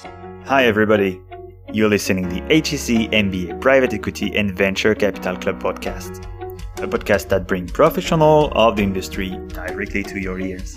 Hi everybody. You're listening to the HEC MBA Private Equity and Venture Capital Club podcast, a podcast that brings professionals of the industry directly to your ears.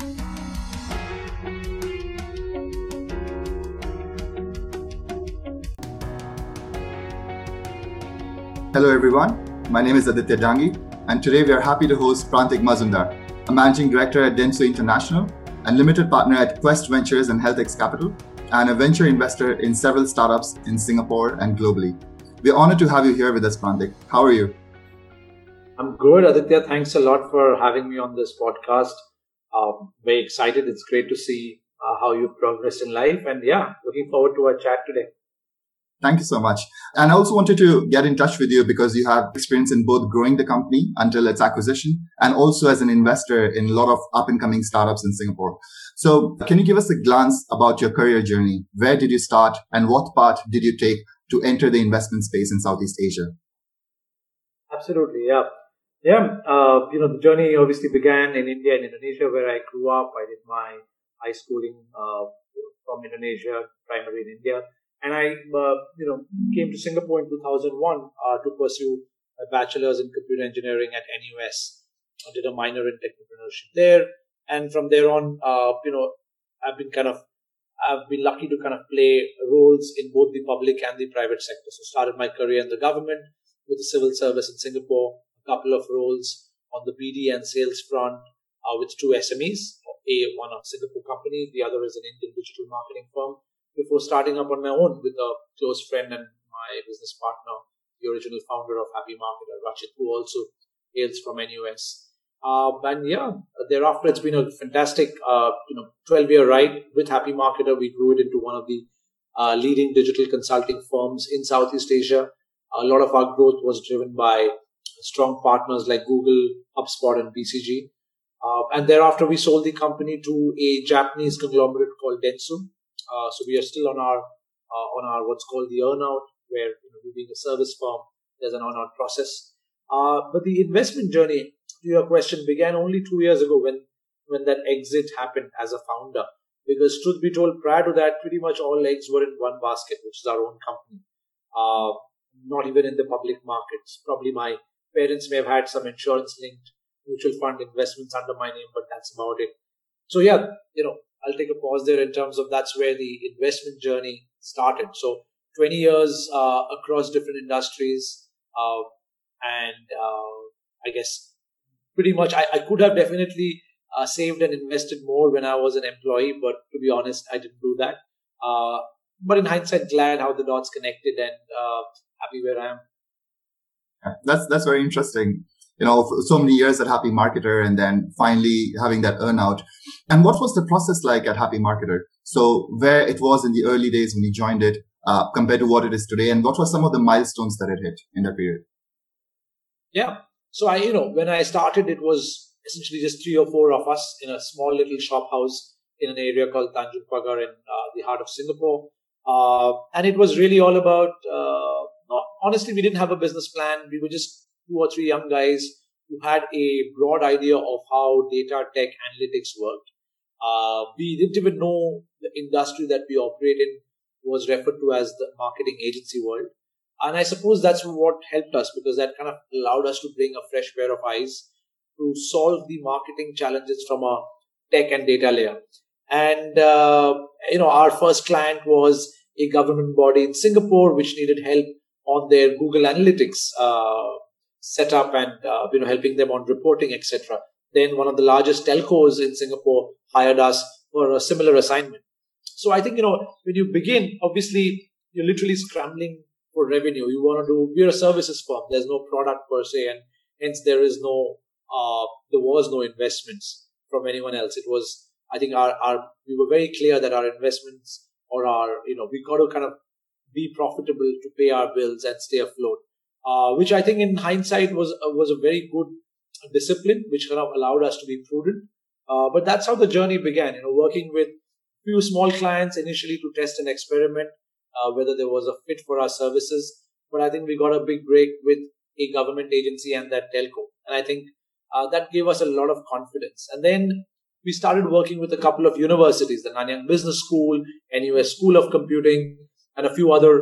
Hello everyone, my name is Aditya Jangi, and today we are happy to host Prantik Mazumdar, a managing director at Dentsu International and limited partner at Quest Ventures and HealthX Capital, and a venture investor in several startups in Singapore and globally. We're honored to have you here with us, Prantik. How are you? I'm good, Aditya. Thanks a lot for having me on this podcast. Very excited. It's great to see how you've progressed in life. And looking forward to our chat today. Thank you so much. And I also wanted to get in touch with you because you have experience in both growing the company until its acquisition and also as an investor in a lot of up-and-coming startups in Singapore. So can you give us a glance about your career journey? Where did you start and what path did you take to enter the investment space in Southeast Asia? Absolutely, yeah. The journey obviously began in India and Indonesia, where I grew up. I did my high schooling from Indonesia, primary in India. And I, came to Singapore in 2001 to pursue a bachelor's in computer engineering at NUS. I did a minor in entrepreneurship there. And from there on, I've been lucky to kind of play roles in both the public and the private sector. So started my career in the government with the civil service in Singapore, a couple of roles on the BD and sales front with two SMEs, one a Singapore company, the other is an Indian digital marketing firm, before starting up on my own with a close friend and my business partner, the original founder of Happy Marketer, Rachit, who also hails from NUS. Thereafter it's been a fantastic, 12-year ride with Happy Marketer. We grew it into one of the leading digital consulting firms in Southeast Asia. A lot of our growth was driven by strong partners like Google, HubSpot, and BCG. And thereafter, we sold the company to a Japanese conglomerate called Dentsu. So we are still on our what's called the earnout, where we being a service firm, there's an earnout process. But the investment journey, to your question, began only 2 years ago when that exit happened as a founder. Because truth be told, prior to that, pretty much all eggs were in one basket, which is our own company. Not even in the public markets. Probably my parents may have had some insurance-linked mutual fund investments under my name, but that's about it. So I'll take a pause there in terms of that's where the investment journey started. So 20 years across different industries. I guess pretty much I could have definitely saved and invested more when I was an employee, but to be honest, I didn't do that. But in hindsight, glad how the dots connected and happy where I am. That's very interesting. So many years at Happy Marketer and then finally having that earnout. And what was the process like at Happy Marketer? So where it was in the early days when you joined it compared to what it is today, and what were some of the milestones that it hit in that period? Yeah. So when I started, it was essentially just 3 or 4 of us in a small little shop house in an area called Tanjung Pagar in the heart of Singapore. And it was really all about, honestly, we didn't have a business plan. We were just 2 or 3 young guys who had a broad idea of how data, tech, analytics worked. We didn't even know the industry that we operate in was referred to as the marketing agency world. And I suppose that's what helped us, because that kind of allowed us to bring a fresh pair of eyes to solve the marketing challenges from a tech and data layer. And, our first client was a government body in Singapore, which needed help on their Google Analytics setup and, helping them on reporting, etc. Then one of the largest telcos in Singapore hired us for a similar assignment. So I think, when you begin, obviously, you're literally scrambling for revenue. We're a services firm. There's no product per se, and hence there was no investments from anyone else. It was, I think we were very clear that our investments we got to kind of be profitable to pay our bills and stay afloat. Which I think in hindsight was a very good discipline, which kind of allowed us to be prudent. But that's how the journey began, working with few small clients initially to test and experiment whether there was a fit for our services. But I think we got a big break with a government agency and that telco. And I think that gave us a lot of confidence. And then we started working with a couple of universities, the Nanyang Business School, NUS School of Computing, and a few other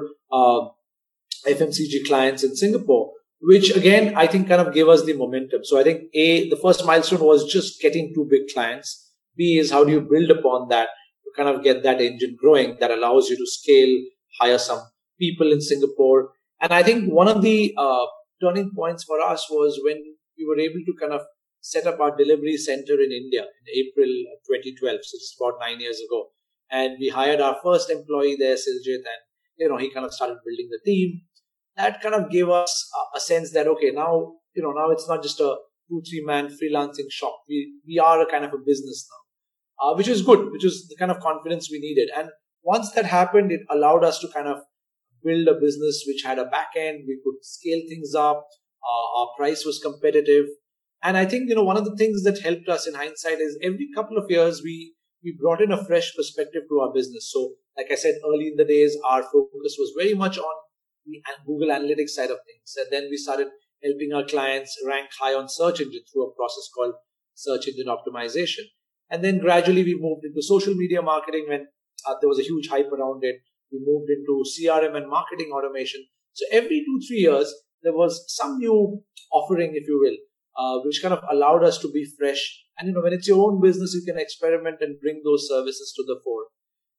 FMCG clients in Singapore, which again, I think kind of gave us the momentum. So I think the first milestone was just getting two big clients. B is how do you build upon that to kind of get that engine growing that allows you to scale, hire some people in Singapore. And I think one of the turning points for us was when we were able to kind of set up our delivery center in India in April 2012. So it's about 9 years ago. And we hired our first employee there, Siljit, and, he kind of started building the team. That kind of gave us a sense that, okay, now it's not just a 2-3 man freelancing shop. We are a kind of a business now, which is good, which is the kind of confidence we needed. And once that happened, it allowed us to kind of build a business which had a back end. We could scale things up. Our price was competitive. And I think, one of the things that helped us in hindsight is every couple of years, we brought in a fresh perspective to our business. So like I said, early in the days, our focus was very much on the Google Analytics side of things. And then we started helping our clients rank high on search engine through a process called search engine optimization. And then gradually we moved into social media marketing when there was a huge hype around it. We moved into CRM and marketing automation. So every 2-3 years, there was some new offering, if you will, which kind of allowed us to be fresh. And, when it's your own business, you can experiment and bring those services to the fore.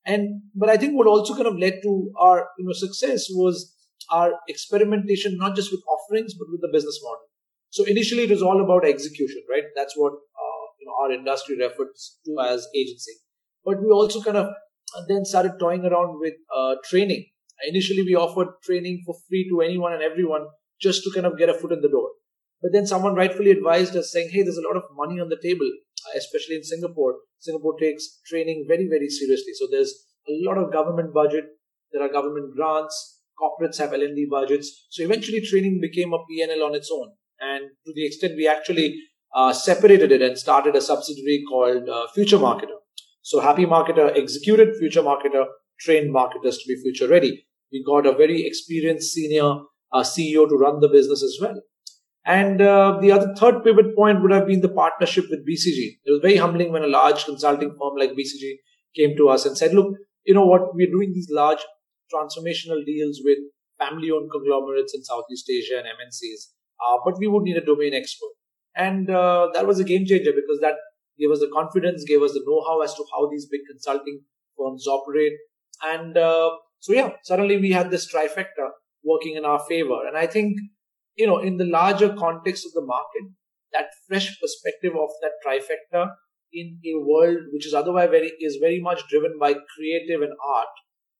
But I think what also kind of led to our, success was our experimentation, not just with offerings, but with the business model. So initially it was all about execution, right? That's what, our industry refers to as agency. But we also kind of then started toying around with training. Initially, we offered training for free to anyone and everyone just to kind of get a foot in the door. But then someone rightfully advised us saying, hey, there's a lot of money on the table, especially in Singapore. Singapore takes training very, very seriously. So there's a lot of government budget. There are government grants. Corporates have L&D budgets. So eventually training became a P&L on its own. And to the extent we actually separated it and started a subsidiary called Future Marketer. So Happy Marketer executed, Future Marketer trained marketers to be future ready. We got a very experienced senior CEO to run the business as well. And the third pivot point would have been the partnership with BCG. It was very humbling when a large consulting firm like BCG came to us and said, look, you know what, we're doing these large transformational deals with family-owned conglomerates in Southeast Asia and MNCs, but we would need a domain expert. And that was a game changer because that gave us the confidence, gave us the know-how as to how these big consulting firms operate. And suddenly we had this trifecta working in our favor. And I think, in the larger context of the market, that fresh perspective of that trifecta in a world which is otherwise very much driven by creative and art,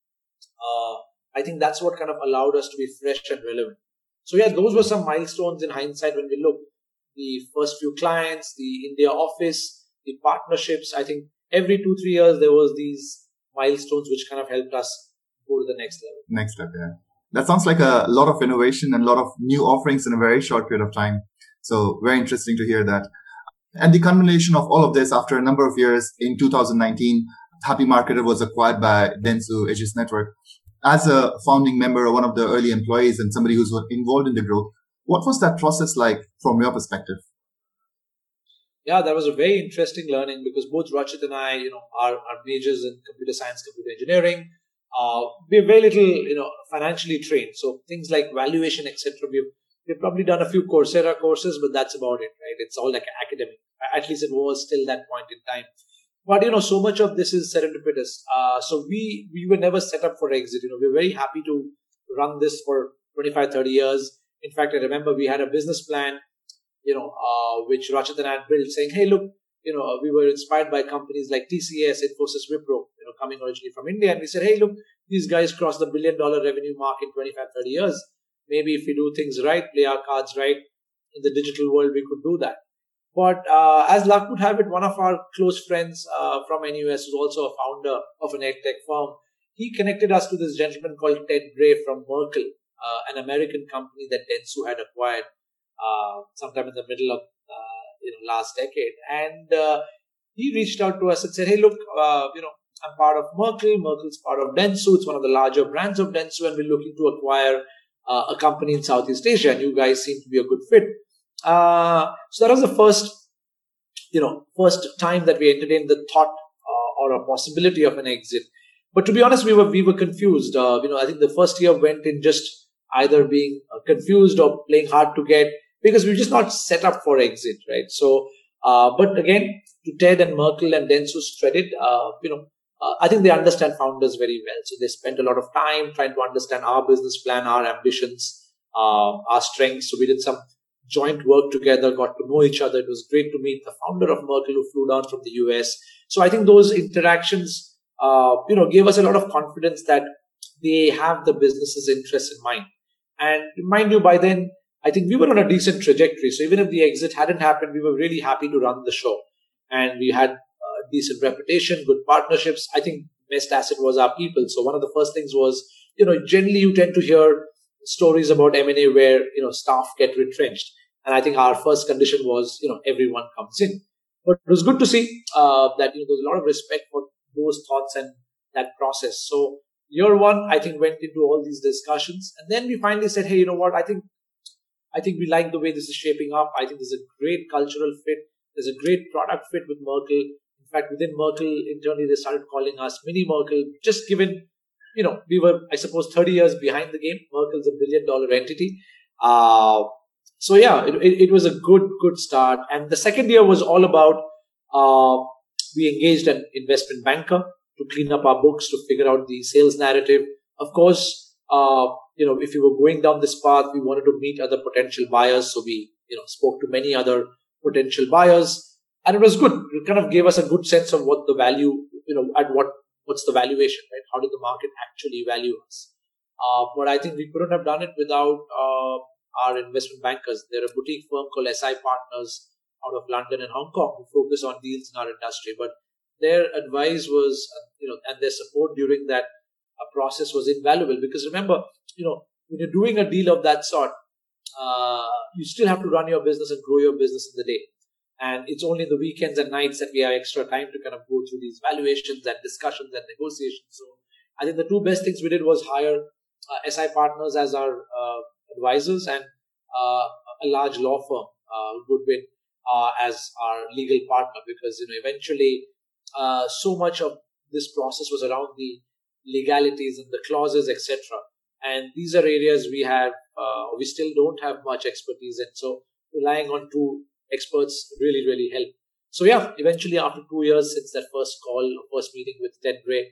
I think that's what kind of allowed us to be fresh and relevant. So those were some milestones in hindsight when we look. The first few clients, the India office, the partnerships. I think every 2-3 years there was these milestones which kind of helped us go to the next level. Next step, yeah. That sounds like a lot of innovation and a lot of new offerings in a very short period of time. So very interesting to hear that. And the culmination of all of this after a number of years in 2019, Happy Marketer was acquired by Dentsu Aegis Network. As a founding member or one of the early employees and somebody who's involved in the growth, what was that process like from your perspective? Yeah, that was a very interesting learning because both Rachit and I, are majors in computer science, computer engineering. We're very little, financially trained. So things like valuation, etc. We've probably done a few Coursera courses, but that's about it, right? It's all like academic. At least it was till that point in time. But, so much of this is serendipitous. So we were never set up for exit. We were very happy to run this for 25, 30 years. In fact, I remember we had a business plan, which Rachit and I had built saying, hey, look, we were inspired by companies like TCS, Infosys, Wipro, coming originally from India. And we said, hey, look, these guys crossed the $1 billion revenue mark in 25, 30 years. Maybe if we do things right, play our cards right in the digital world, we could do that. But as luck would have it, one of our close friends from NUS, who's also a founder of an edtech firm, he connected us to this gentleman called Ted Bray from Merkle, an American company that Dentsu had acquired sometime in the middle of last decade. And he reached out to us and said, hey, look, I'm part of Merkle. Merkle's part of Dentsu. It's one of the larger brands of Dentsu, and we're looking to acquire a company in Southeast Asia, and you guys seem to be a good fit. So that was the first first time that we entertained the thought or a possibility of an exit. But to be honest, we were confused. I think the first year went in just either being confused or playing hard to get, because we were just not set up for exit, right? So, but again, to Ted and Merkle and Dentsu's credit, I think they understand founders very well. So they spent a lot of time trying to understand our business plan, our ambitions, our strengths. So we did some joint work together, got to know each other. It was great to meet the founder of Merkle who flew down from the US. So I think those interactions, gave us a lot of confidence that they have the business's interests in mind. And mind you, by then, I think we were on a decent trajectory. So even if the exit hadn't happened, we were really happy to run the show. And we had decent reputation, good partnerships. I think best asset was our people. So one of the first things was, generally you tend to hear stories about M&A where, staff get retrenched. And I think our first condition was, everyone comes in. But it was good to see that, there was a lot of respect for those thoughts and that process. So year one, I think, went into all these discussions. And then we finally said, hey, you know what? I think we like the way this is shaping up. I think there's a great cultural fit. There's a great product fit with Merkle. In fact, within Merkle, internally, they started calling us Mini Merkle, just given, we were, I suppose, 30 years behind the game. Merkle's $1 billion entity. So yeah, it was a good start. And the second year was all about, we engaged an investment banker to clean up our books, to figure out the sales narrative. Of course, if we were going down this path, we wanted to meet other potential buyers. So we, spoke to many other potential buyers, and it was good. It kind of gave us a good sense of what the value, what's the valuation, right? How did the market actually value us? But I think we couldn't have done it without our investment bankers. They're a boutique firm called SI Partners out of London and Hong Kong who focus on deals in our industry. But their advice was, and their support during that process was invaluable, because remember, when you're doing a deal of that sort, you still have to run your business and grow your business in the day. And it's only the weekends and nights that we have extra time to kind of go through these valuations and discussions and negotiations. So I think the two best things we did was hire SI Partners as our advisors and a large law firm, Goodwin, as our legal partner, because eventually so much of this process was around the legalities and the clauses, etc. And these are areas we still don't have much expertise in. So relying on two experts really helped. So yeah, eventually after 2 years since that first meeting with Ted Gray,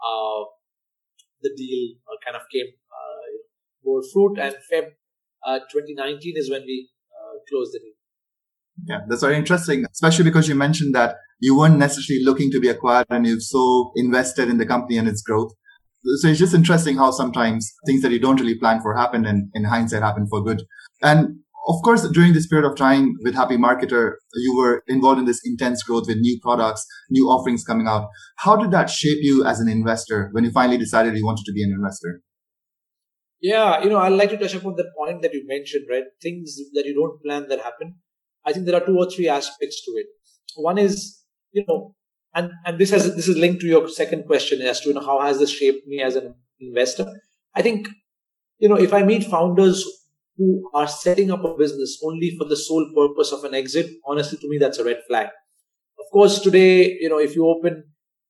the deal kind of came bore fruit, and Feb 2019 is when we closed the deal. Yeah, that's very interesting, especially because you mentioned that you weren't necessarily looking to be acquired and you've so invested in the company and its growth. So it's just interesting how sometimes things that you don't really plan for happen, and in hindsight happen for good. And of course, during this period of time with Happy Marketer, you were involved in this intense growth with new products, new offerings coming out. How did that shape you as an investor when you finally decided you wanted to be an investor? Yeah, I'd like to touch upon the point that you mentioned, right? Things that you don't plan that happen. I think there are 2 or 3 aspects to it. One is, and this is linked to your second question as to, how has this shaped me as an investor? I think, if I meet founders who are setting up a business only for the sole purpose of an exit, honestly, to me, that's a red flag. Of course, today, if you open,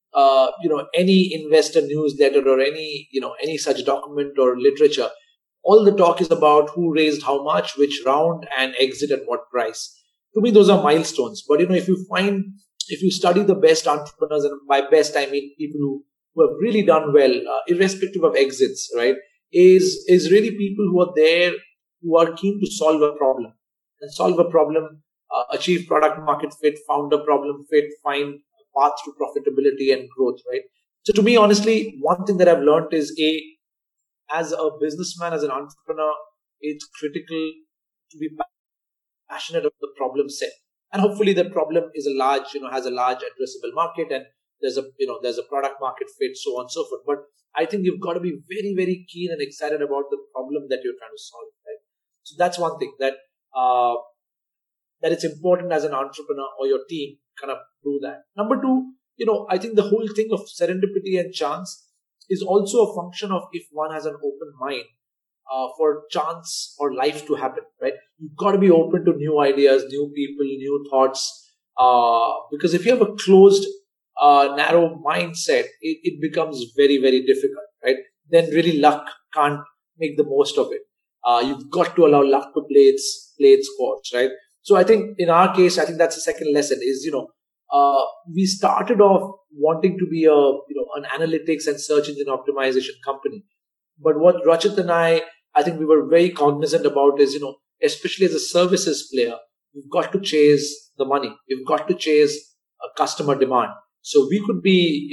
any investor newsletter or any such document or literature, all the talk is about who raised how much, which round, and exit at what price. To me, those are milestones. But, if you study the best entrepreneurs, and by best, I mean people who have really done well, irrespective of exits, right, is really people who are there, who are keen to solve a problem. Achieve product market fit, found a problem fit, find a path to profitability and growth, right? So to me, honestly, one thing that I've learned is as a businessman, as an entrepreneur, it's critical to be passionate about the problem set. And hopefully the problem is has a large addressable market, and there's a product market fit, so on and so forth. But I think you've got to be very, very keen and excited about the problem that you're trying to solve, right? So that's one thing that it's important as an entrepreneur or your team kind of do that. Number 2, I think the whole thing of serendipity and chance is also a function of if one has an open mind for chance or life to happen, right? You've got to be open to new ideas, new people, new thoughts. Because if you have a closed, narrow mindset, it becomes very, very difficult, right? Then really luck can't make the most of it. You've got to allow luck to play its course, right? So I think in our case, I think that's the second lesson is, we started off wanting to be an analytics and search engine optimization company. But what Rachit and I think we were very cognizant about is, especially as a services player, we've got to chase the money. We've got to chase customer demand. So we could be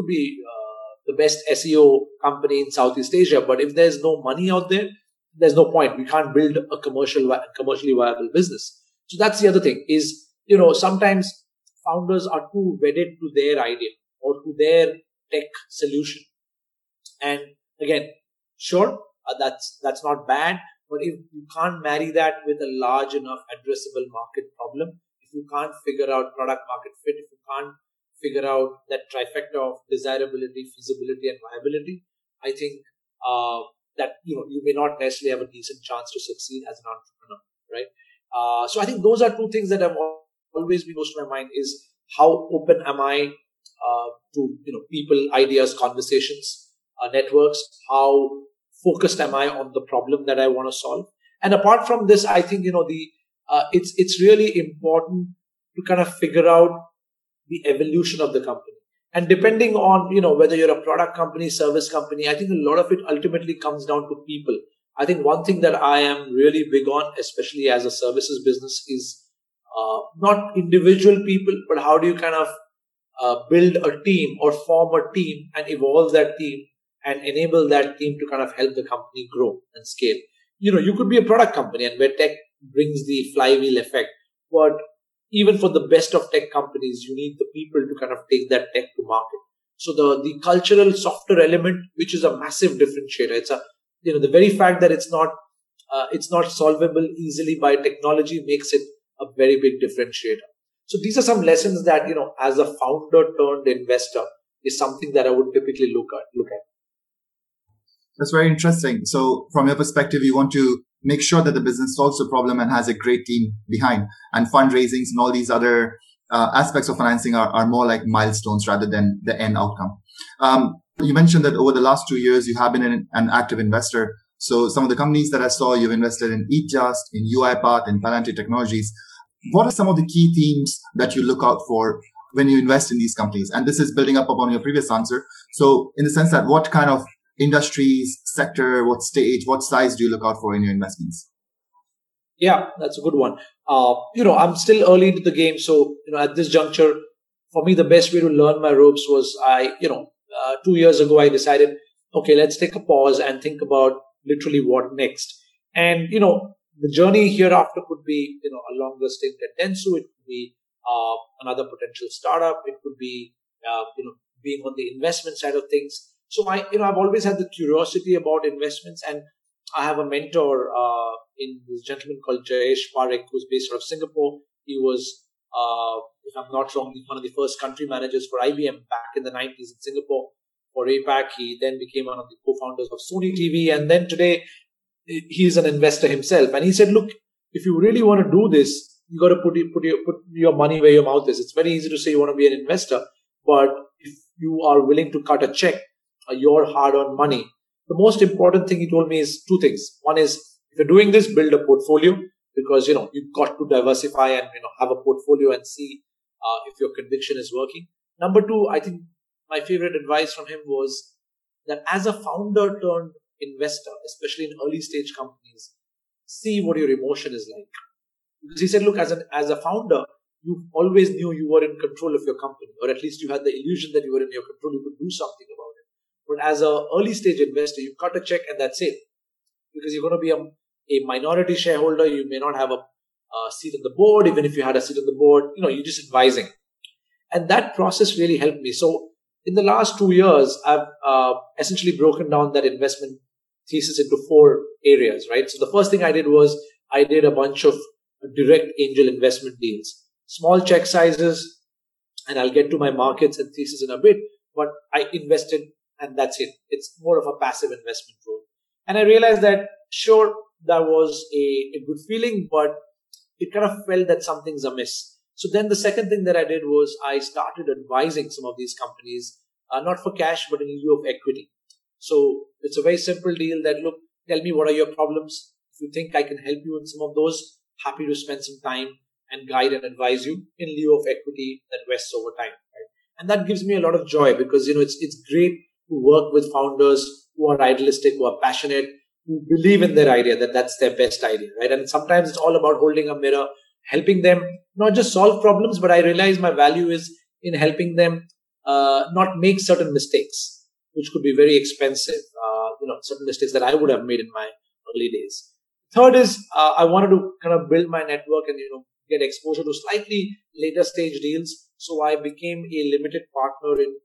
the best SEO company in Southeast Asia, but if there's no money out there, there's no point. We can't build a commercially viable business. So that's the other thing is, sometimes founders are too wedded to their idea or to their tech solution. And again, sure, that's not bad, but if you can't marry that with a large enough addressable market problem, if you can't figure out product market fit, if you can't figure out that trifecta of desirability, feasibility, and viability, I think that you may not necessarily have a decent chance to succeed as an entrepreneur, right? So I think those are two things that have always been most of my mind: is how open am I to people, ideas, conversations, networks? How focused am I on the problem that I want to solve? And apart from this, I think it's really important to kind of figure out the evolution of the company. And depending on whether you're a product company, service company, I think a lot of it ultimately comes down to people. I think one thing that I am really big on, especially as a services business, is not individual people, but how do you kind of build a team or form a team and evolve that team and enable that team to kind of help the company grow and scale. You could be a product company and where tech brings the flywheel effect, but even for the best of tech companies, you need the people to kind of take that tech to market. So the cultural softer element, which is a massive differentiator, it's the very fact that it's not solvable easily by technology makes it a very big differentiator. So these are some lessons that as a founder turned investor is something that I would typically look at. That's very interesting. So from your perspective, you want to make sure that the business solves the problem and has a great team behind, and fundraisings and all these other aspects of financing are more like milestones rather than the end outcome. You mentioned that over the last 2 years, you have been an active investor. So some of the companies that I saw, you've invested in EatJust, in UiPath, in Palantir Technologies. What are some of the key themes that you look out for when you invest in these companies? And this is building up upon your previous answer. So in the sense that what kind of industries, sector, what stage, what size do you look out for in your investments? Yeah, that's a good one. I'm still early into the game. So, at this juncture, for me, the best way to learn my ropes was 2 years ago, I decided, okay, let's take a pause and think about literally what next. And, the journey hereafter could be, a longer stint at Dentsu. It could be another potential startup. It could be, being on the investment side of things. So I've always had the curiosity about investments, and I have a mentor in this gentleman called Jayesh Parekh, who's based out of Singapore. He was, if I'm not wrong, one of the first country managers for IBM back in the 90s in Singapore for APAC. He then became one of the co-founders of Sony TV, and then today he's an investor himself. And he said, look, if you really want to do this, you got to put your money where your mouth is. It's very easy to say you want to be an investor, but if you are willing to cut a check, your hard-earned money. The most important thing he told me is two things. One is, if you're doing this, build a portfolio, because you've got to diversify and have a portfolio and see if your conviction is working. Number two, I think my favorite advice from him was that as a founder turned investor, especially in early stage companies, see what your emotion is like. Because he said, look, as a founder, you always knew you were in control of your company, or at least you had the illusion that you were in your control. You could do something about it. But as an early stage investor, you cut a check and that's it. Because you're going to be a minority shareholder. You may not have a seat on the board. Even if you had a seat on the board, you're just advising. And that process really helped me. So in the last 2 years, I've essentially broken down that investment thesis into 4 areas, right? So the first thing I did was I did a bunch of direct angel investment deals, small check sizes, and I'll get to my markets and thesis in a bit, but I invested and that's it. It's more of a passive investment role. And I realized that, sure, that was a good feeling, but it kind of felt that something's amiss. So then the second thing that I did was I started advising some of these companies, not for cash, but in lieu of equity. So it's a very simple deal that, look, tell me what are your problems. If you think I can help you in some of those, happy to spend some time and guide and advise you in lieu of equity that vests over time. Right? And that gives me a lot of joy because, it's great to work with founders who are idealistic, who are passionate, who believe in their idea, that that's their best idea, right? And sometimes it's all about holding a mirror, helping them not just solve problems, but I realize my value is in helping them not make certain mistakes, which could be very expensive, certain mistakes that I would have made in my early days. Third is I wanted to kind of build my network and, get exposure to slightly later stage deals. So I became a limited partner in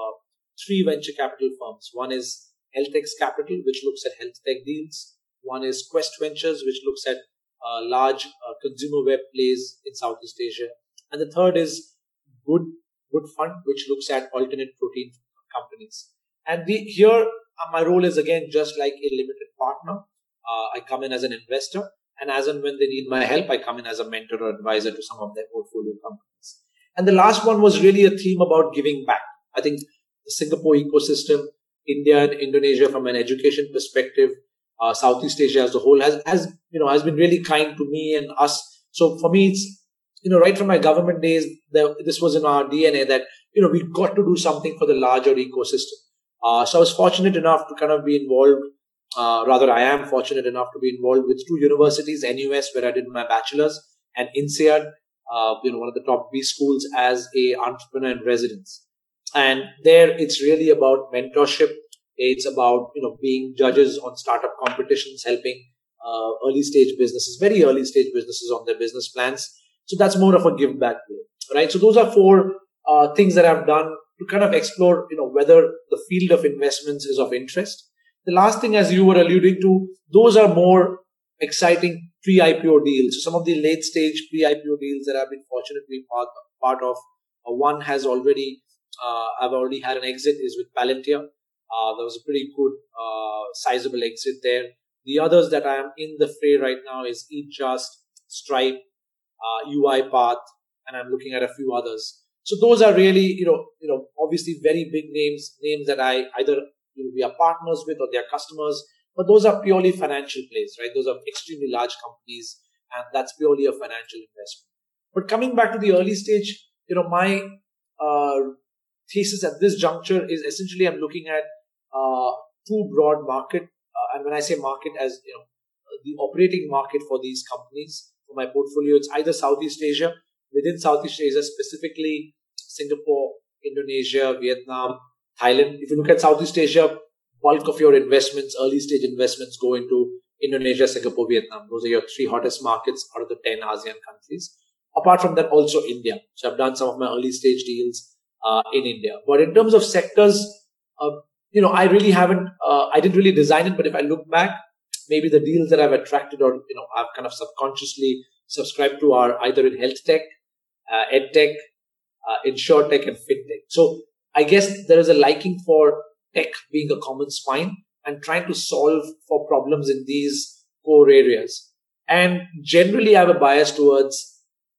3 venture capital firms. One is HealthX Capital, which looks at health tech deals. One is Quest Ventures, which looks at large consumer web plays in Southeast Asia. And the third is Good Fund, which looks at alternate protein companies. And here my role is again just like a limited partner. I come in as an investor, and as and when they need my help, I come in as a mentor or advisor to some of their portfolio companies. And the last one was really a theme about giving back. I think the Singapore ecosystem, India and Indonesia from an education perspective, Southeast Asia as a whole has been really kind to me and us. So for me, it's, right from my government days, this was in our DNA that, we got to do something for the larger ecosystem. So I was fortunate enough to kind of be involved. I am fortunate enough to be involved with 2 universities, NUS, where I did my bachelor's, and INSEAD, one of the top B schools as a entrepreneur in residence. And there it's really about mentorship. It's about, being judges on startup competitions, helping early stage businesses, very early stage businesses on their business plans. So that's more of a give back play, right? So those are 4 things that I've done to kind of explore, whether the field of investments is of interest. The last thing, as you were alluding to, those are more exciting pre-IPO deals. So some of the late stage pre-IPO deals that I've been fortunate to be part of. One has already, I've already had an exit, is with Palantir. There was a pretty good, sizable exit there. The others that I am in the fray right now is EatJust, Stripe, UiPath, and I'm looking at a few others. So those are really, obviously very big names that I either we are partners with or they are customers, but those are purely financial plays, right? Those are extremely large companies, and that's purely a financial investment. But coming back to the early stage, my thesis at this juncture is essentially I'm looking at 2 broad market, and when I say market, as the operating market for these companies for my portfolio, it's either Southeast Asia, within Southeast Asia specifically Singapore, Indonesia, Vietnam, Thailand. If you look at Southeast Asia, bulk of your investments, early stage investments, go into Indonesia, Singapore, Vietnam. Those are your 3 hottest markets out of the 10 ASEAN countries. Apart from that, also India. So I've done some of my early stage deals in India. But in terms of sectors, I really haven't, I didn't really design it, but if I look back, maybe the deals that I've attracted or, I've kind of subconsciously subscribed to are either in health tech, ed tech, insure tech, and fintech. So I guess there is a liking for tech being a common spine and trying to solve for problems in these core areas. And generally I have a bias towards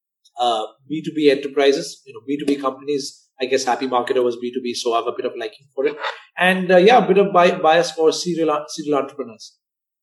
B2B enterprises, B2B companies. I guess Happy Marketer was B2B, so I have a bit of liking for it. And a bit of bias for serial entrepreneurs.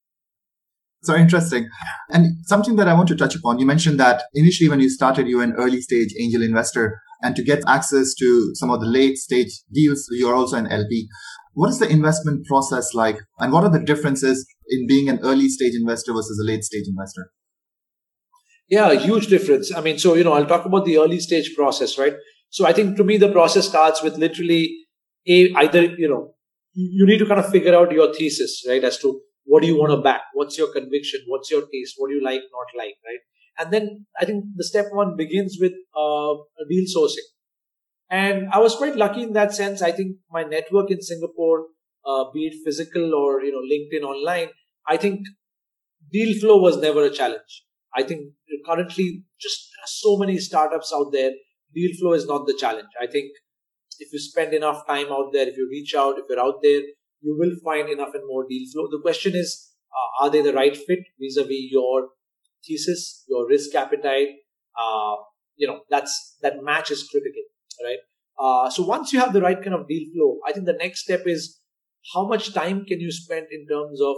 So interesting. And something that I want to touch upon, you mentioned that initially when you started, you were an early stage angel investor, and to get access to some of the late stage deals, you're also an LP. What is the investment process like? And what are the differences in being an early stage investor versus a late stage investor? Yeah, a huge difference. I mean, so, I'll talk about the early stage process, right? So I think to me, the process starts with literally either, you need to kind of figure out your thesis, right? As to what do you want to back? What's your conviction? What's your taste? What do you like, not like, right? And then I think the step 1 begins with deal sourcing. And I was quite lucky in that sense. I think my network in Singapore, be it physical or, LinkedIn online, I think deal flow was never a challenge. I think currently just there are so many startups out there. Deal flow is not the challenge. I think if you spend enough time out there, if you reach out, if you're out there, you will find enough and more deal flow. The question is, are they the right fit vis-a-vis your thesis, your risk appetite, that match is critical, right? So once you have the right kind of deal flow, I think the next step is how much time can you spend in terms of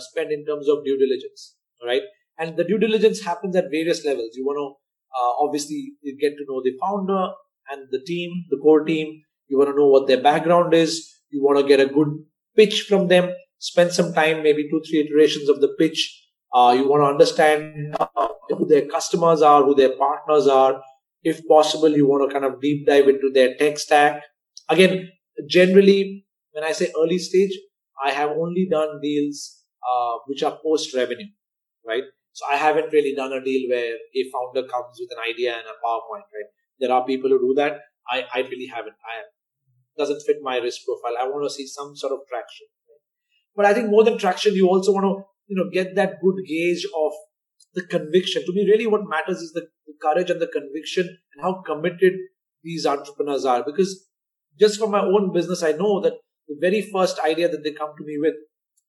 due diligence, right? And the due diligence happens at various levels. You want to obviously you get to know the founder and the team, the core team. You want to know what their background is. You want to get a good pitch from them. Spend some time, maybe 2-3 iterations of the pitch. You want to understand who their customers are, who their partners are. If possible, you want to kind of deep dive into their tech stack. Again, generally, when I say early stage, I have only done deals which are post-revenue, right? So I haven't really done a deal where a founder comes with an idea and a PowerPoint, right? There are people who do that. I really haven't. Doesn't fit my risk profile. I want to see some sort of traction. Right? But I think more than traction, you also want to get that good gauge of the conviction. To me, really what matters is the courage and the conviction and how committed these entrepreneurs are. Because just from my own business, I know that the very first idea that they come to me with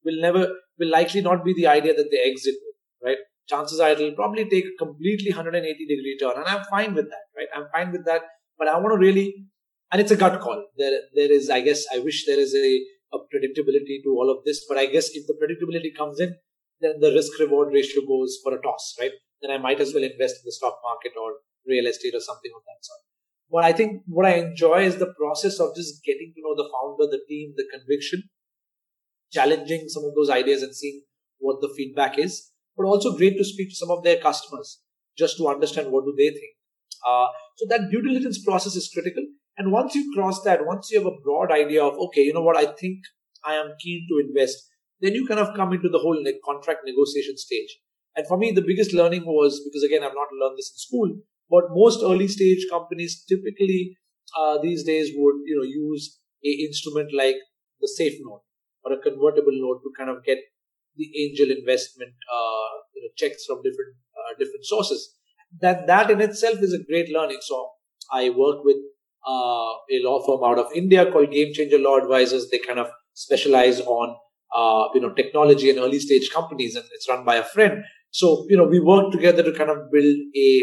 will likely not be the idea that they exit with, right? Chances are it'll probably take a completely 180-degree turn. And I'm fine with that, right? I'm fine with that. But I want to really, and it's a gut call. There is, I guess, I wish there is a predictability to all of this. But I guess if the predictability comes in, then the risk-reward ratio goes for a toss, right? Then I might as well invest in the stock market or real estate or something of that sort. But I think what I enjoy is the process of just getting to know the founder, the team, the conviction, challenging some of those ideas and seeing what the feedback is. But also great to speak to some of their customers just to understand what do they think. So that due diligence process is critical. And once you cross that, once you have a broad idea of, okay, you know what, I think I am keen to invest, then you kind of come into the whole contract negotiation stage. And for me, the biggest learning was, because again, I've not learned this in school, but most early stage companies typically these days would use a instrument like the safe note or a convertible note to kind of get the angel investment checks from different sources. That in itself is a great learning. So I work with a law firm out of India called Game Changer Law Advisors. They kind of specialize on technology and early stage companies, and it's run by a friend. So we worked together to kind of build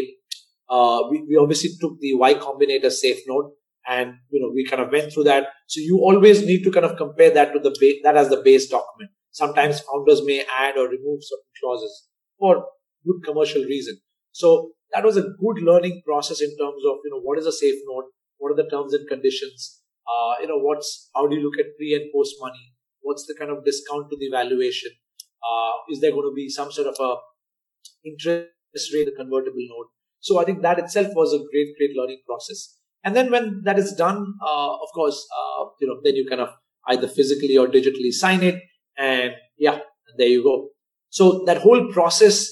we obviously took the Y Combinator safe note, and we kind of went through that. So you always need to kind of compare that to that as the base document. Sometimes founders may add or remove certain clauses for good commercial reason. So that was a good learning process in terms of what is a safe note, what are the terms and conditions, how do you look at pre and post money, what's the kind of discount to the valuation, is there going to be some sort of a interest rate, a convertible note. So I think that itself was a great learning process. And then when that is done, of course, then you kind of either physically or digitally sign it, and there you go. So that whole process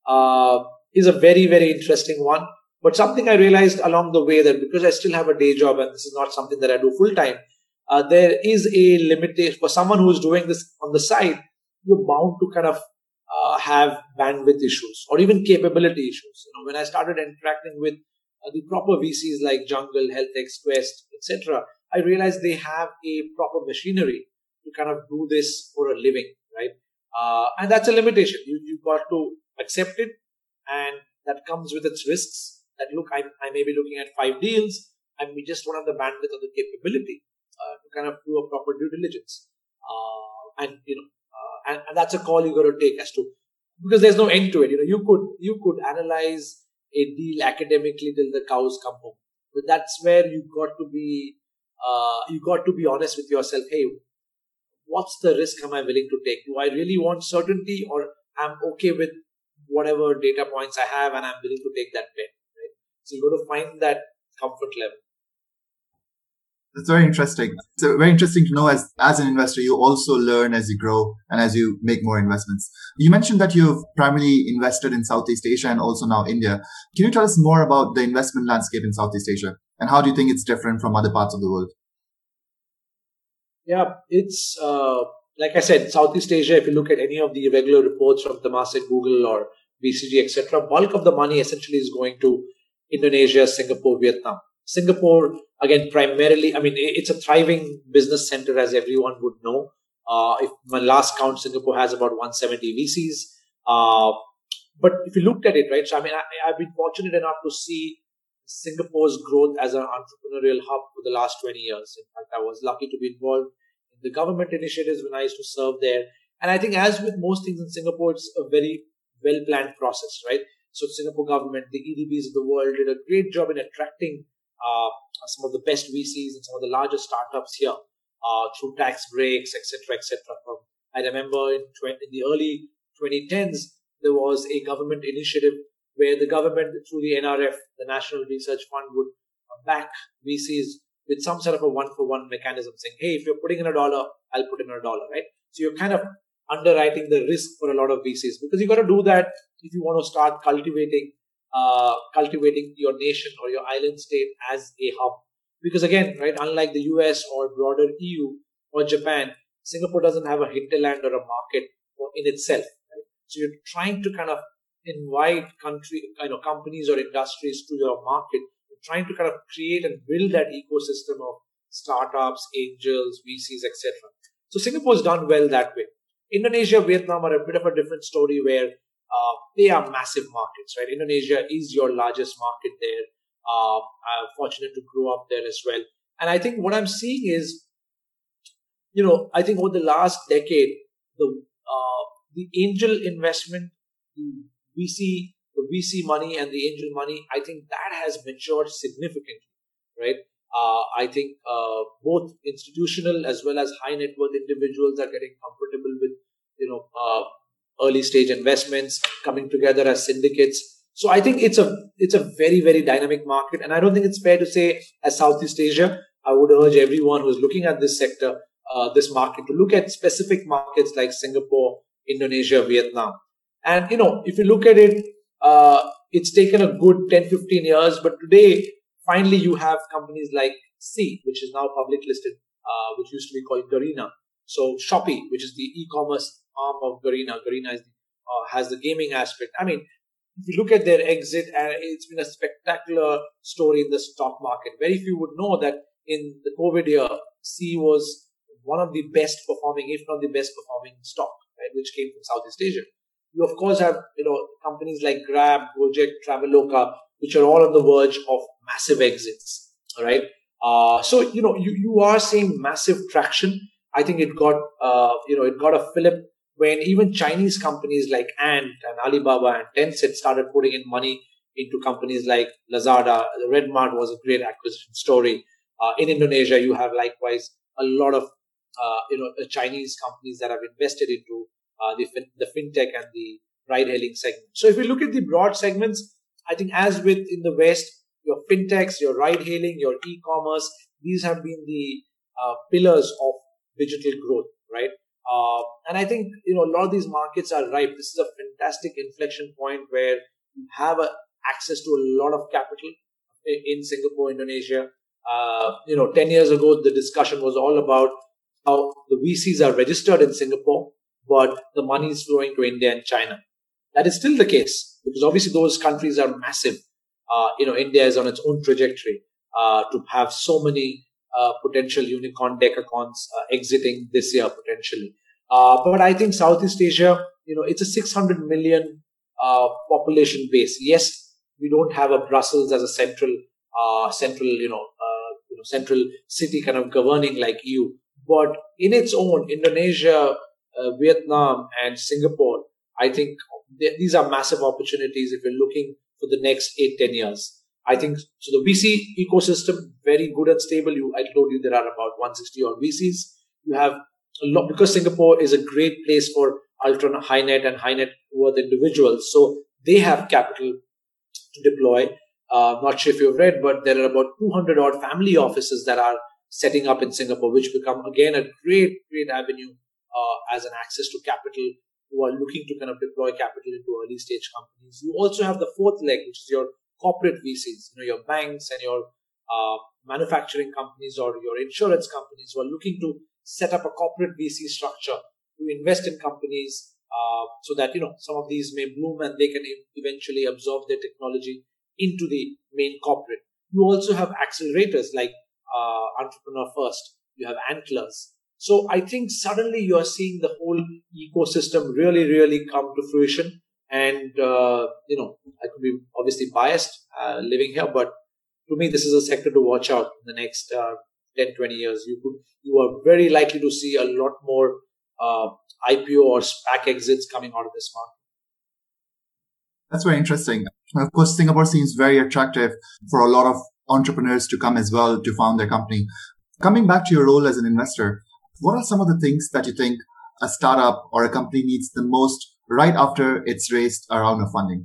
is a very, very interesting one. But something I realized along the way, that because I still have a day job and this is not something that I do full time, there is a limitation for someone who is doing this on the side. You're bound to kind of have bandwidth issues or even capability issues. When I started interacting with the proper VCs like Jungle, HealthX, Quest, etc., I realized they have a proper machinery to kind of do this for a living, right? And that's a limitation. You've got to accept it, and that comes with its risks. That look, I may be looking at 5 deals, and we just don't have the bandwidth or the capability to kind of do a proper due diligence. And that's a call you got to take as to, because there's no end to it. You could analyze a deal academically till the cows come home, but that's where you got to be honest with yourself. Hey, what's the risk am I willing to take? Do I really want certainty, or I'm okay with whatever data points I have and I'm willing to take that bet? Right? So you got to find that comfort level. That's very interesting. So very interesting to know as an investor, you also learn as you grow and as you make more investments. You mentioned that you've primarily invested in Southeast Asia and also now India. Can you tell us more about the investment landscape in Southeast Asia, and how do you think it's different from other parts of the world? Yeah, it's like I said, Southeast Asia, if you look at any of the regular reports from Temasek, Google or BCG, etc., bulk of the money essentially is going to Indonesia, Singapore, Vietnam. Singapore, again, primarily, it's a thriving business center, as everyone would know. If my last count, Singapore has about 170 VCs. But if you looked at it, right, so I've been fortunate enough to see Singapore's growth as an entrepreneurial hub for the last 20 years. In fact, I was lucky to be involved in the government initiatives when I used to serve there. And I think as with most things in Singapore, it's a very well-planned process, right? So Singapore government, the EDBs of the world did a great job in attracting some of the best VCs and some of the largest startups here through tax breaks, etc., etc. I remember in the early 2010s, there was a government initiative where the government, through the NRF, the National Research Fund, would back VCs with some sort of a one-for-one mechanism, saying, hey, if you're putting in $1, I'll put in $1, right? So you're kind of underwriting the risk for a lot of VCs, because you got to do that if you want to start cultivating your nation or your island state as a hub. Because again, right, unlike the US or broader EU or Japan, Singapore doesn't have a hinterland or a market in itself, right? So you're trying to kind of invite companies or industries to your market. You're trying to kind of create and build that ecosystem of startups, angels, VCs, etc. So Singapore's done well that way. Indonesia, Vietnam are a bit of a different story where they are massive markets, right? Indonesia is your largest market there. I'm fortunate to grow up there as well. And I think what I'm seeing is, I think over the last decade, the angel investment, the VC money and the angel money, I think that has matured significantly, right? I think both institutional as well as high net worth individuals are getting comfortable with, early stage investments coming together as syndicates. So I think it's a very, very dynamic market. And I don't think it's fair to say as Southeast Asia, I would urge everyone who's looking at this sector, this market, to look at specific markets like Singapore, Indonesia, Vietnam. And, if you look at it, it's taken a good 10, 15 years. But today, finally, you have companies like Sea, which is now public listed, which used to be called Garena. So Shopee, which is the e-commerce arm of Garena. Garena has the gaming aspect. I mean, if you look at their exit, and it's been a spectacular story in the stock market. Very few would know that in the COVID year, Sea was one of the best performing, if not the best performing stock, right, which came from Southeast Asia. You, of course, have companies like Grab, Gojek, Traveloka, which are all on the verge of massive exits. All right. So you are seeing massive traction. I think it got a fillip when even Chinese companies like Ant and Alibaba and Tencent started putting in money into companies like Lazada. The Red Mart was a great acquisition story. In Indonesia, you have likewise a lot of Chinese companies that have invested into the fintech and the ride-hailing segment. So if we look at the broad segments, I think as with in the West, your fintechs, your ride-hailing, your e-commerce, these have been the pillars of digital growth, right? And I think, a lot of these markets are ripe. This is a fantastic inflection point where you have access to a lot of capital in Singapore, Indonesia. 10 years ago, the discussion was all about how the VCs are registered in Singapore, but the money is flowing to India and China. That is still the case because obviously those countries are massive. India is on its own trajectory to have so many potential unicorn decacorns exiting this year potentially. But I think Southeast Asia, it's a 600 million population base. Yes, we don't have a Brussels as a central city kind of governing like EU. But in its own, Indonesia, Vietnam, and Singapore, I think these are massive opportunities if you're looking for the next 8-10 years. I think so. The VC ecosystem, very good and stable. I told you there are about 160 odd VCs. You have a lot because Singapore is a great place for ultra high net and high net worth individuals. So they have capital to deploy. Not sure if you've read, but there are about 200 odd family offices that are setting up in Singapore, which become again a great avenue as an access to capital who are looking to kind of deploy capital into early stage companies. You also have the fourth leg, which is your corporate VCs, your banks and your manufacturing companies or your insurance companies who are looking to set up a corporate VC structure to invest in companies so that, some of these may bloom and they can eventually absorb their technology into the main corporate. You also have accelerators like Entrepreneur First. You have Antlers. So I think suddenly you are seeing the whole ecosystem really come to fruition. And, I could be obviously biased living here, but to me, this is a sector to watch out in the next 10, 20 years. You are very likely to see a lot more IPO or SPAC exits coming out of this market. That's very interesting. Of course, Singapore seems very attractive for a lot of entrepreneurs to come as well to found their company. Coming back to your role as an investor, what are some of the things that you think a startup or a company needs the most right after it's raised a round of funding?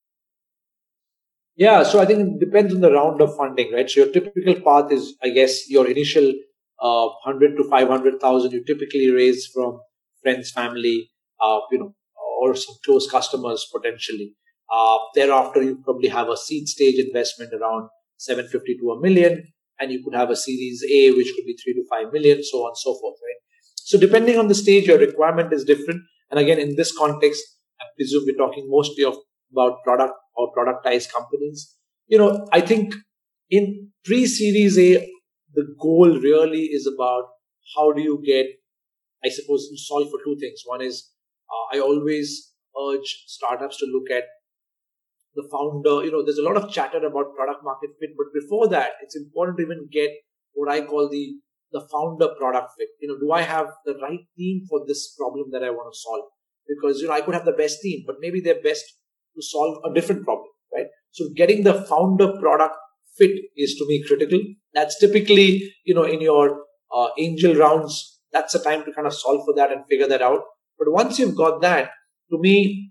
Yeah, so I think it depends on the round of funding, right? So your typical path is, I guess, your initial 100 to 500,000 you typically raise from friends, family, or some close customers potentially. Thereafter, you probably have a seed stage investment around 750 to a million, and you could have a Series A, which could be 3 to 5 million, so on and so forth, right? So depending on the stage, your requirement is different. And again, in this context, I presume we're talking mostly about product or productized companies. I think in pre-Series A, the goal really is about how do you get, I suppose, you solve for two things. One is, I always urge startups to look at the founder. There's a lot of chatter about product market fit, but before that, it's important to even get what I call the founder product fit. Do I have the right team for this problem that I want to solve? Because, I could have the best team, but maybe they're best to solve a different problem, right? So getting the founder product fit is, to me, critical. That's typically, in your angel rounds, that's the time to kind of solve for that and figure that out. But once you've got that, to me,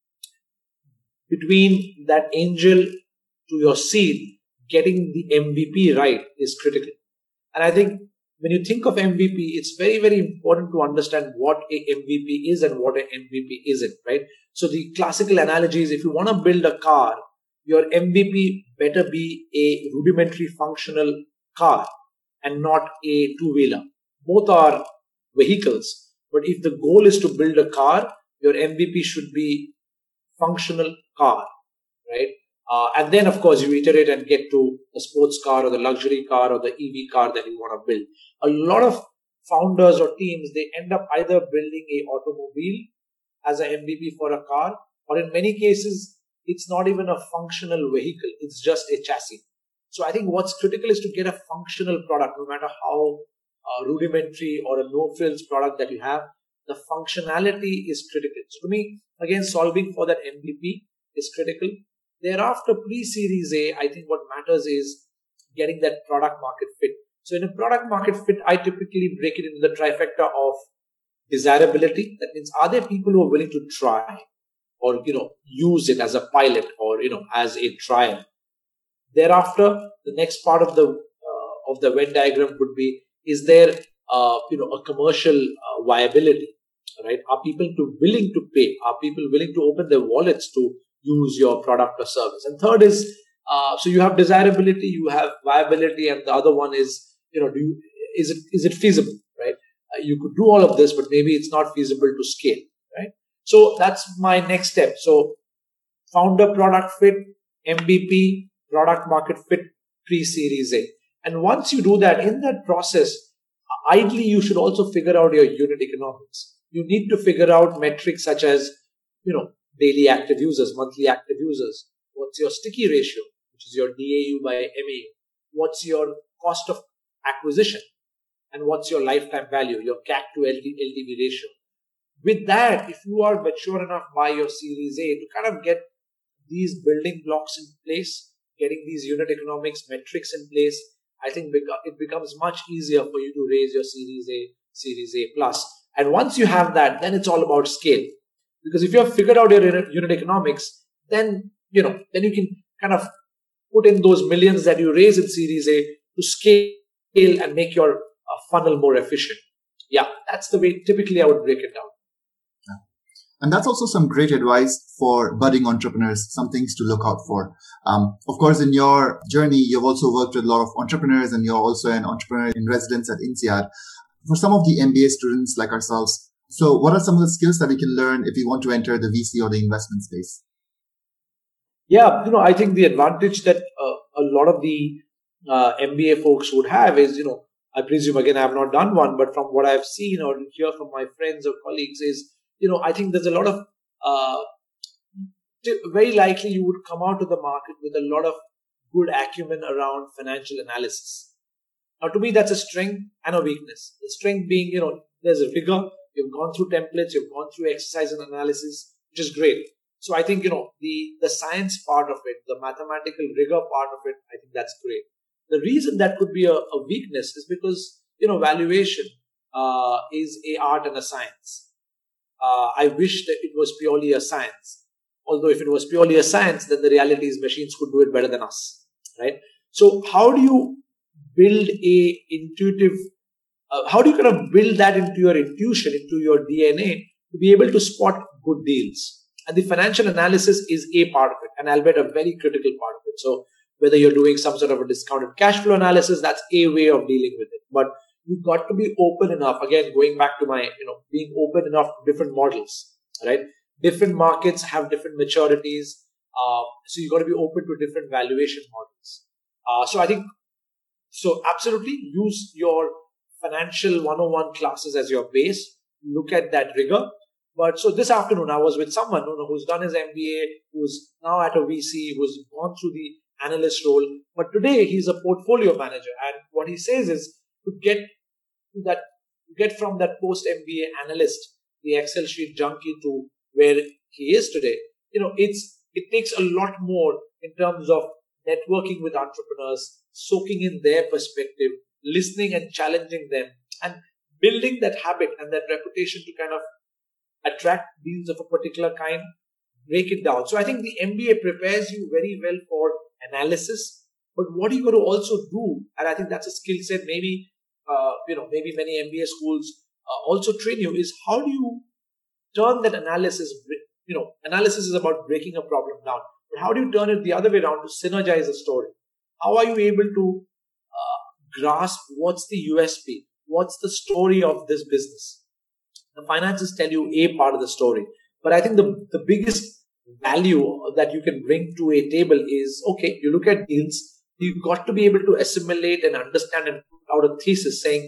between that angel to your seed, getting the MVP right is critical. And I think when you think of MVP, it's very, very important to understand what a MVP is and what a MVP isn't, right? So the classical analogy is, if you want to build a car, your MVP better be a rudimentary functional car and not a two-wheeler. Both are vehicles. But if the goal is to build a car, your MVP should be functional car, right? And then, of course, you iterate and get to the sports car or the luxury car or the EV car that you want to build. A lot of founders or teams, they end up either building a automobile as an MVP for a car, or in many cases, it's not even a functional vehicle. It's just a chassis. So I think what's critical is to get a functional product, no matter how rudimentary or a no-frills product that you have. The functionality is critical. So to me, again, solving for that MVP is critical. Thereafter, pre-Series A, I think what matters is getting that product market fit. So in a product market fit, I typically break it into the trifecta of desirability. That means, are there people who are willing to try or, use it as a pilot or, as a trial? Thereafter, the next part of the Venn diagram would be, is there, a commercial viability, right? Are people willing to pay? Are people willing to open their wallets to use your product or service? And third is, so you have desirability, you have viability, and the other one is, is it feasible, right? You could do all of this, but maybe it's not feasible to scale, right? So that's my next step. So founder product fit, MVP, product market fit, pre-Series A. And once you do that, in that process, ideally, you should also figure out your unit economics. You need to figure out metrics such as, daily active users, monthly active users. What's your sticky ratio, which is your DAU by MAU? What's your cost of acquisition? And what's your lifetime value, your CAC to LTV ratio? With that, if you are mature enough by your Series A to kind of get these building blocks in place, getting these unit economics metrics in place, I think it becomes much easier for you to raise your Series A, Series A plus. And once you have that, then it's all about scale. Because if you have figured out your unit economics, then you can kind of put in those millions that you raise in Series A to scale and make your funnel more efficient. Yeah, that's the way typically I would break it down. And that's also some great advice for budding entrepreneurs, some things to look out for. Of course, in your journey, you've also worked with a lot of entrepreneurs, and you're also an entrepreneur in residence at INSEAD. For some of the MBA students like ourselves, so what are some of the skills that we can learn if we want to enter the VC or the investment space? Yeah, I think the advantage that a lot of the MBA folks would have is, I presume, again, I have not done one, but from what I've seen or hear from my friends or colleagues is, I think there's a lot of, very likely you would come out to the market with a lot of good acumen around financial analysis. Now, to me, that's a strength and a weakness. The strength being, there's a rigor. You've gone through templates, you've gone through exercise and analysis, which is great. So I think, the science part of it, the mathematical rigor part of it, I think that's great. The reason that could be a weakness is because, valuation is a art and a science. I wish that it was purely a science. Although if it was purely a science, then the reality is machines could do it better than us, right? So how do you build how do you kind of build that into your intuition, into your DNA to be able to spot good deals? And the financial analysis is a part of it, and albeit a very critical part of it. So whether you're doing some sort of a discounted cash flow analysis, that's a way of dealing with it. But you've got to be open enough, again, going back to my, being open enough to different models, right? Different markets have different maturities. So you've got to be open to different valuation models. So absolutely use your financial 101 classes as your base. Look at that rigor. But so this afternoon, I was with someone who's done his MBA, who's now at a VC, who's gone through the analyst role. But today he's a portfolio manager. And what he says is to get from that post MBA analyst, the Excel sheet junkie, to where he is today, it takes a lot more in terms of networking with entrepreneurs, soaking in their perspective, listening and challenging them, and building that habit and that reputation to kind of attract deals of a particular kind, break it down. So I think the MBA prepares you very well for analysis, but what are you going to also do? And I think that's a skill set maybe many MBA schools also train you, is how do you turn that analysis, analysis is about breaking a problem down, but how do you turn it the other way around to synergize a story? How are you able to grasp what's the USP? What's the story of this business? The finances tell you a part of the story, but I think the biggest value that you can bring to a table is, okay, you look at deals, you've got to be able to assimilate and understand and put out a thesis saying,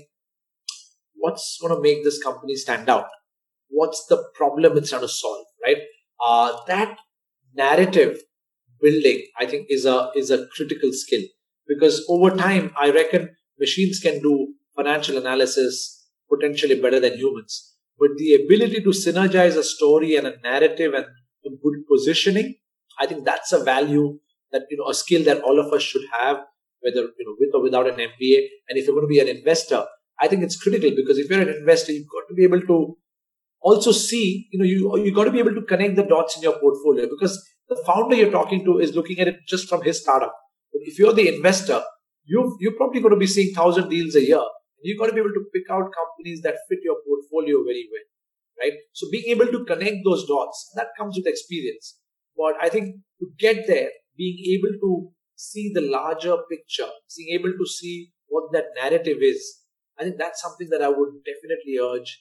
what's going to make this company stand out? What's the problem it's trying to solve, right? That narrative building, I think, is a critical skill, because over time, I reckon machines can do financial analysis potentially better than humans. But the ability to synergize a story and a narrative and a good positioning, I think that's a value that, a skill that all of us should have, whether, with or without an MBA. And if you're going to be an investor, I think it's critical, because if you're an investor, you've got to be able to also see, you got to be able to connect the dots in your portfolio, because the founder you're talking to is looking at it just from his startup. But if you're the investor, you're probably going to be seeing 1,000 deals a year. You've got to be able to pick out companies that fit your portfolio very well, right? So being able to connect those dots, that comes with experience. But I think to get there, being able to see the larger picture, being able to see what that narrative is, I think that's something that I would definitely urge,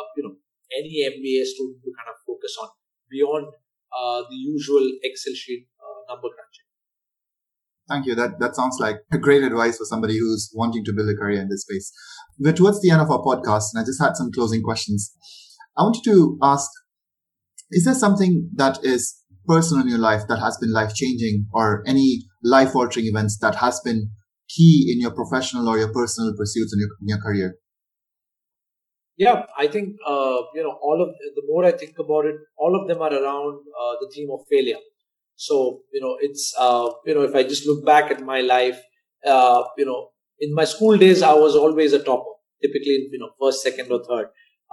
any MBA student to kind of focus on beyond the usual Excel sheet number crunching. Thank you. That sounds like a great advice for somebody who's wanting to build a career in this space. We're towards the end of our podcast, and I just had some closing questions. I wanted to ask, is there something that is personal in your life that has been life-changing, or any life-altering events that has been key in your professional or your personal pursuits in your career? Yeah, I think, all of the more I think about it, all of them are around the theme of failure. So, it's, if I just look back at my life, in my school days, I was always a topper, typically, first, second or third.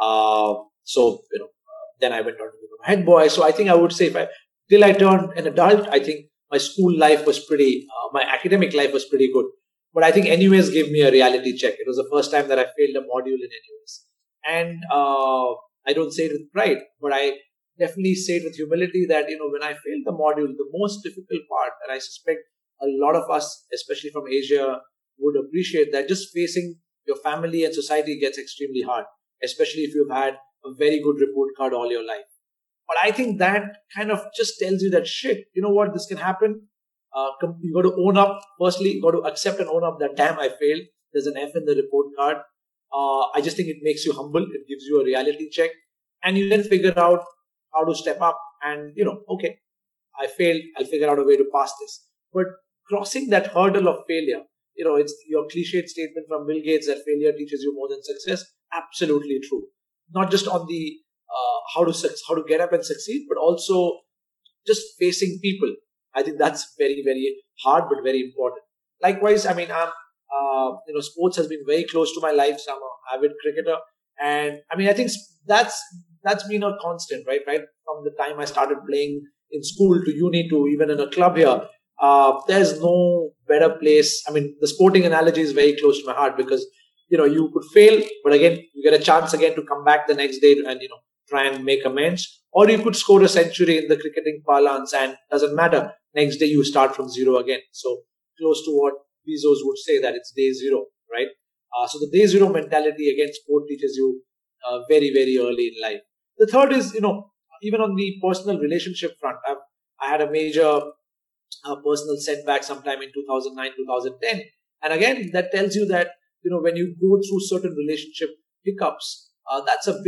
Then I went on to become a head boy. So I think I would say till I turned an adult, I think my school life was my academic life was pretty good. But I think anyways gave me a reality check. It was the first time that I failed a module in anyways. And I don't say it with pride, but I definitely say it with humility that, when I failed the module, the most difficult part that I suspect a lot of us, especially from Asia, would appreciate, that just facing your family and society gets extremely hard, especially if you've had a very good report card all your life. But I think that kind of just tells you that shit, this can happen. You got to own up. Firstly, you got to accept and own up that, damn, I failed. There's an F in the report card. I just think it makes you humble. It gives you a reality check. And you then figure out how to step up and, okay, I failed. I'll figure out a way to pass this. But crossing that hurdle of failure, it's your cliched statement from Bill Gates that failure teaches you more than success. Absolutely true. Not just on the how to get up and succeed, but also just facing people. I think that's very, very hard, but very important. Likewise, I mean, sports has been very close to my life. So I'm an avid cricketer, and I mean, I think that's been a constant, right? Right from the time I started playing in school to uni to even in a club here. There's no better place. I mean, the sporting analogy is very close to my heart because you could fail, but again, you get a chance again to come back the next day and try and make amends, or you could score a century in the cricketing parlance, and doesn't matter. Next day you start from zero again. So close to what Bezos would say that it's day zero, right? So the day zero mentality again, sport teaches you very, very early in life. The third is even on the personal relationship front, I had a major personal setback sometime in 2009, 2010, and again that tells you that when you go through certain relationship hiccups, that's a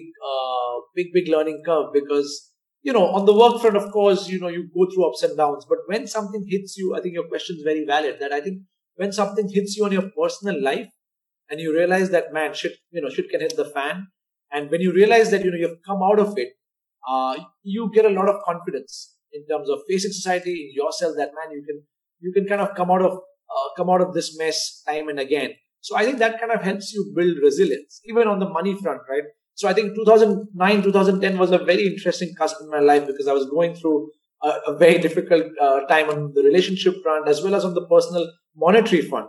big learning curve because on the work front, of course, you go through ups and downs, but when something hits you, I think your question is very valid. That I think when something hits you on your personal life, and you realize that man, shit can hit the fan, and when you realize that you've come out of it, you get a lot of confidence in terms of facing society, in yourself. That man, you can kind of come out of this mess time and again. So I think that kind of helps you build resilience, even on the money front, right? So I think 2009, 2010 was a very interesting cusp in my life because I was going through a very difficult time on the relationship front as well as on the personal monetary front.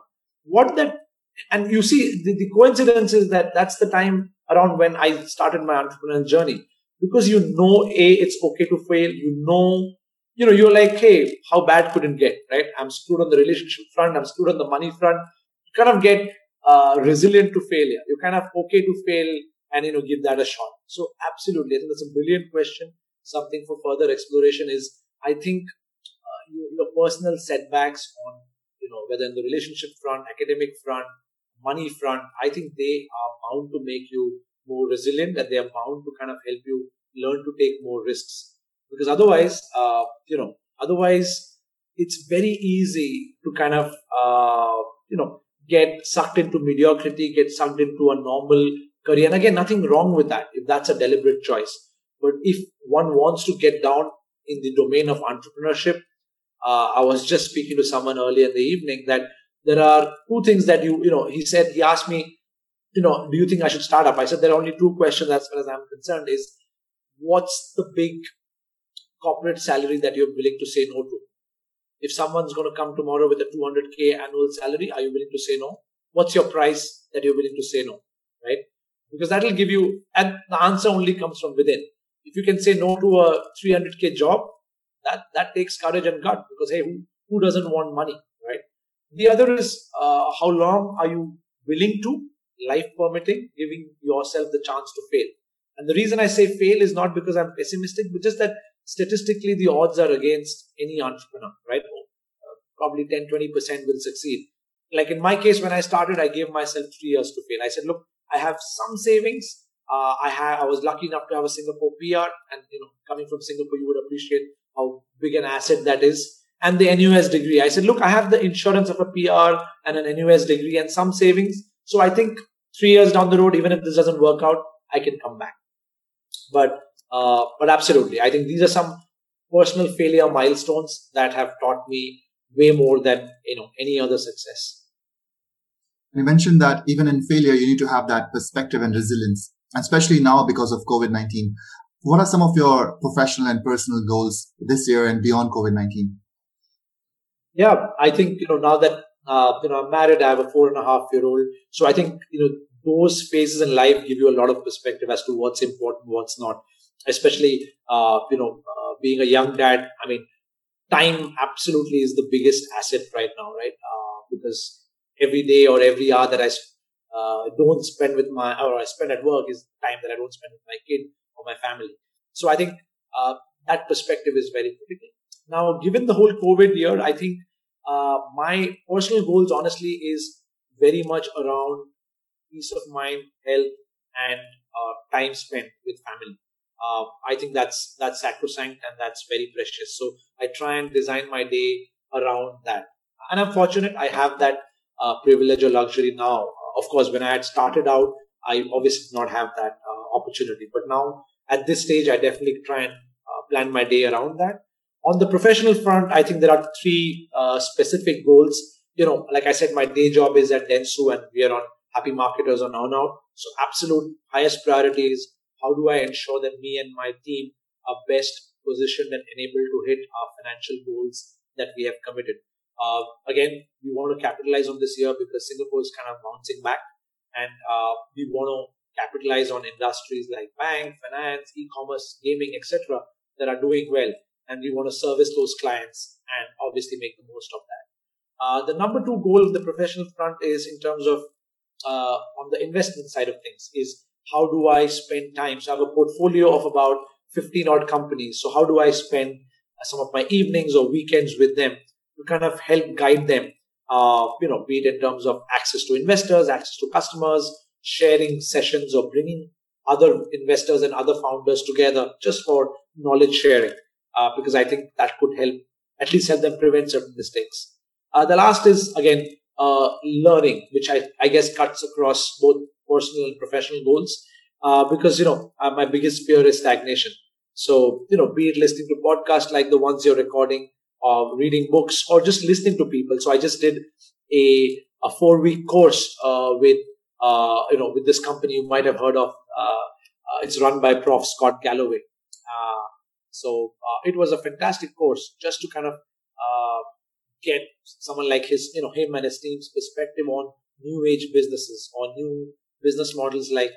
And you see, the coincidence is that that's the time around when I started my entrepreneurial journey because it's okay to fail. You're like, hey, how bad could it get, right? I'm screwed on the relationship front. I'm screwed on the money front. You kind of get resilient to failure. You're kind of okay to fail and give that a shot. So absolutely, I think that's a brilliant question. Something for further exploration is, I think your personal setbacks on whether in the relationship front, academic front, money front, I think they are bound to make you more resilient and they are bound to kind of help you learn to take more risks. Because otherwise, it's very easy to kind of get sucked into mediocrity, get sucked into a normal career. And again, nothing wrong with that if that's a deliberate choice. But if one wants to get down in the domain of entrepreneurship, I was just speaking to someone earlier in the evening that there are two things that he asked me, do you think I should start up? I said there are only two questions as far as I'm concerned is, what's the big corporate salary that you're willing to say no to? If someone's going to come tomorrow with a 200K annual salary, are you willing to say no? What's your price that you're willing to say no, right? Because that will give you, and the answer only comes from within. If you can say no to a 300K job, that takes courage and gut because, hey, who doesn't want money, right? The other is how long are you willing to, life permitting, giving yourself the chance to fail. And the reason I say fail is not because I'm pessimistic, but just that statistically the odds are against any entrepreneur, right? Probably 10-20% will succeed. Like in my case, when I started, I gave myself 3 years to fail. I said, look, I have some savings. I was lucky enough to have a Singapore PR, and coming from Singapore, you would appreciate how big an asset that is. And the NUS degree. I said, look, I have the insurance of a PR and an NUS degree and some savings. So I think 3 years down the road, even if this doesn't work out, I can come back. But absolutely, I think these are some personal failure milestones that have taught me way more than any other success. You mentioned that even in failure, you need to have that perspective and resilience, especially now because of COVID-19. What are some of your professional and personal goals this year and beyond COVID-19? Yeah, I think now that I'm married, I have a 4.5-year-old. So I think those phases in life give you a lot of perspective as to what's important, what's not. Especially being a young dad. I mean, time absolutely is the biggest asset right now, right? Because every day or every hour that I don't spend I spend at work is time that I don't spend with my kid or my family. So I think that perspective is very critical. Now, given the whole COVID year, I think my personal goals, honestly, is very much around peace of mind, health, and time spent with family. I think that's sacrosanct and that's very precious. So I try and design my day around that. And I'm fortunate I have that privilege or luxury now. Of course, when I had started out, I obviously did not have that opportunity. But now at this stage, I definitely try and plan my day around that. On the professional front, I think there are three specific goals. Like I said, my day job is at Dentsu and we are on Happy Marketers on Earnout. So absolute highest priority is how do I ensure that me and my team are best positioned and enabled to hit our financial goals that we have committed. Again, we want to capitalize on this year because Singapore is kind of bouncing back, and we want to capitalize on industries like bank, finance, e-commerce, gaming, etc. that are doing well, and we want to service those clients and obviously make the most of that. The number two goal of the professional front is in terms of on the investment side of things is how do I spend time? So I have a portfolio of about 15 odd companies. So how do I spend some of my evenings or weekends with them to kind of help guide them, be it in terms of access to investors, access to customers, sharing sessions or bringing other investors and other founders together just for knowledge sharing, because I think that could at least help them prevent certain mistakes. The last is, again, learning, which I guess cuts across both personal and professional goals, because, my biggest fear is stagnation. So, be it listening to podcasts like the ones you're recording, or reading books, or just listening to people. So I just did a 4-week course with this company you might have heard of. It's run by Prof. Scott Galloway. So it was a fantastic course just to kind of get someone like him and his team's perspective on new age businesses or new business models like,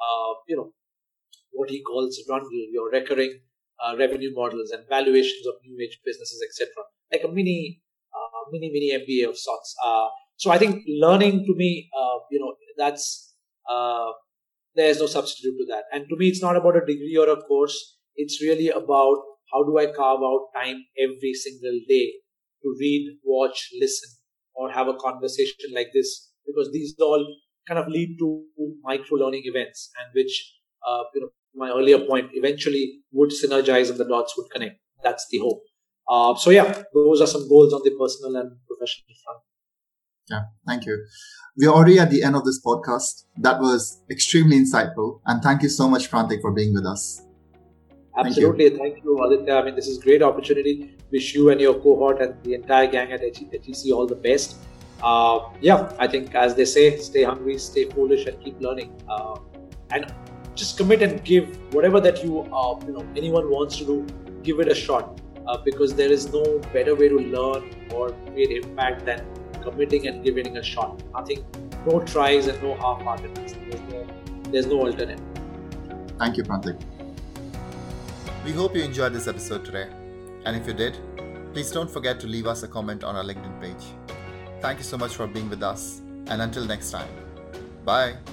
what he calls rundle, your recurring revenue models and valuations of new age businesses, etc. Like a mini MBA of sorts. So I think learning to me, that's there's no substitute to that. And to me, it's not about a degree or a course. It's really about how do I carve out time every single day to read, watch, listen, or have a conversation like this, because these all kind of lead to micro learning events, and which, my earlier point, eventually would synergize and the dots would connect. That's the hope. So those are some goals on the personal and professional front. Yeah, thank you. We're already at the end of this podcast. That was extremely insightful. And thank you so much, Prantik, for being with us. Absolutely. Thank you, Aditya. I mean, this is a great opportunity. Wish you and your cohort and the entire gang at HEC all the best. I think, as they say, stay hungry, stay foolish, and keep learning. And just commit and give whatever that anyone wants to do, give it a shot. Because there is no better way to learn or create impact than committing and giving it a shot. Nothing, no tries and no half-heartedness. There's no alternative. Thank you, Prantik. We hope you enjoyed this episode today. And if you did, please don't forget to leave us a comment on our LinkedIn page. Thank you so much for being with us. And until next time, bye.